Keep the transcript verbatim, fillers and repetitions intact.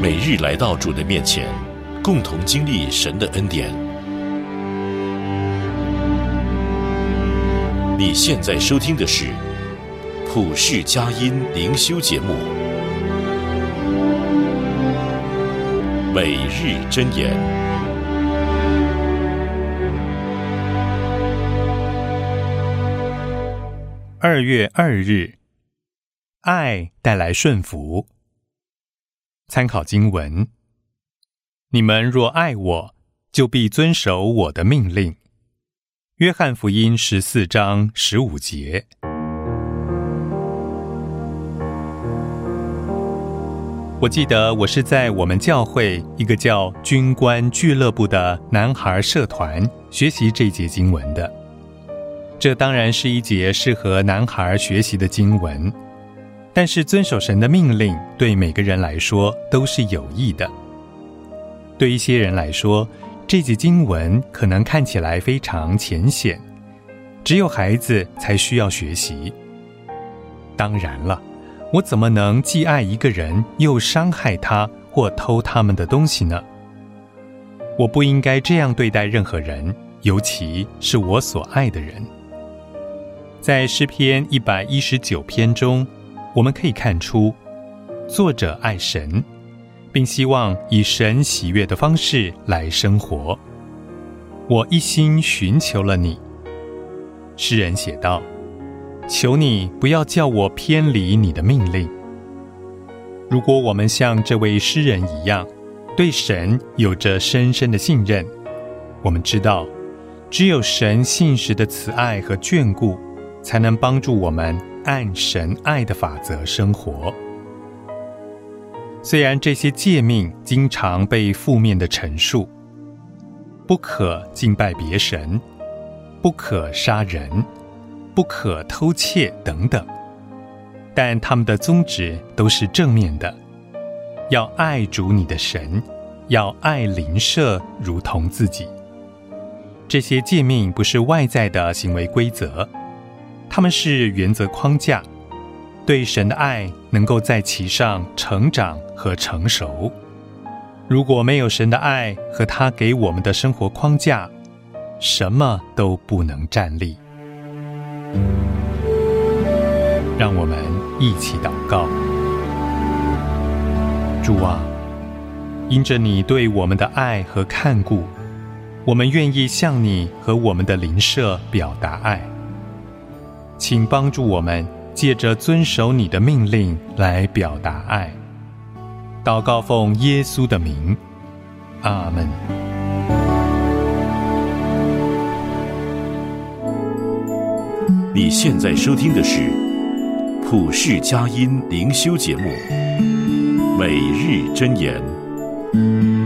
每日来到主的面前，共同经历神的恩典。你现在收听的是普世佳音灵修节目，每日箴言。 二月二日，爱带来顺服。参考经文：你们若爱我，就必遵守我的命令。约翰福音十四章十五节。我记得我是在我们教会一个叫军官俱乐部的男孩社团学习这节经文的。这当然是一节适合男孩学习的经文，但是遵守神的命令对每个人来说都是有益的。对一些人来说，这节经文可能看起来非常浅显，只有孩子才需要学习。当然了，我怎么能既爱一个人又伤害他或偷他们的东西呢？我不应该这样对待任何人，尤其是我所爱的人。在诗篇一百一十九篇中，我们可以看出，作者爱神，并希望以神喜悦的方式来生活。我一心寻求了你。诗人写道：求你不要叫我偏离你的命令。如果我们像这位诗人一样，对神有着深深的信任，我们知道，只有神信实的慈爱和眷顾，才能帮助我们按神爱的法则生活。虽然这些诫命经常被负面的陈述，不可敬拜别神，不可杀人，不可偷窃等等，但他们的宗旨都是正面的，要爱主你的神，要爱邻舍如同自己。这些诫命不是外在的行为规则，它们是原则框架，对神的爱能够在其上成长和成熟。如果没有神的爱和他给我们的生活框架，什么都不能站立。让我们一起祷告。主啊，因着你对我们的爱和看顾，我们愿意向你和我们的邻舍表达爱。请帮助我们借着遵守你的命令来表达爱。祷告奉耶稣的名，阿们。 你现在收听的是普世佳音灵修节目，每日箴言。